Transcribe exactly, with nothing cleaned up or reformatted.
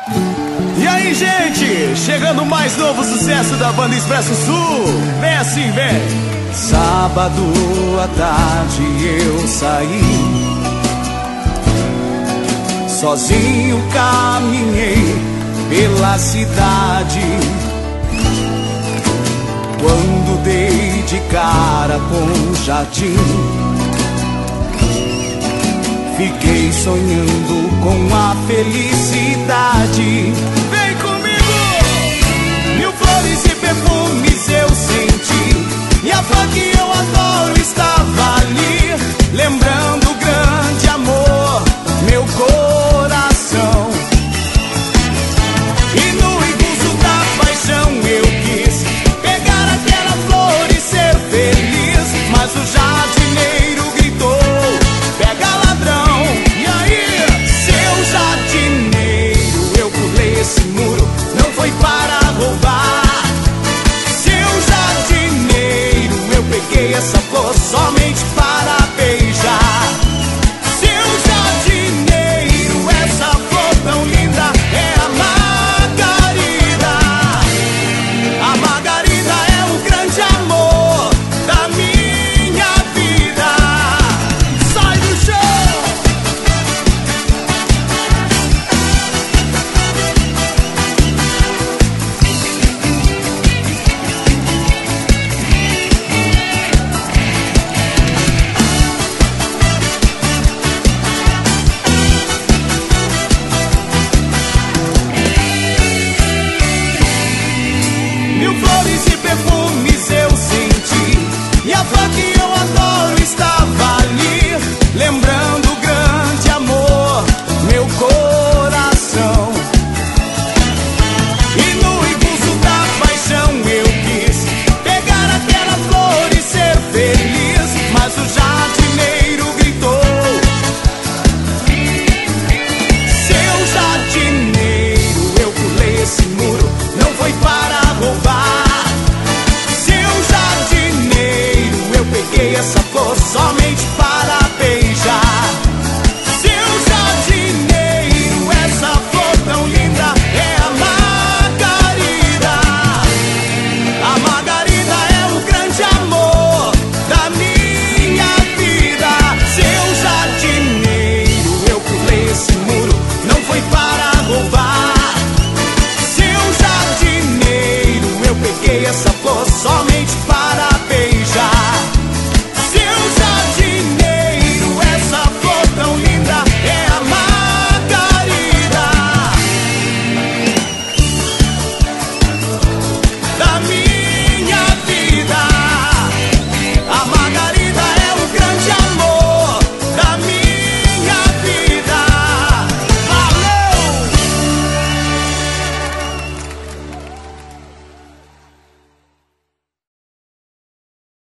E aí, gente, chegando mais novo sucesso da banda Expresso Sul. Vem assim, vem. Sábado à tarde eu saí, sozinho caminhei pela cidade. Quando dei de cara com o jardim, fiquei sonhando com a felicidade.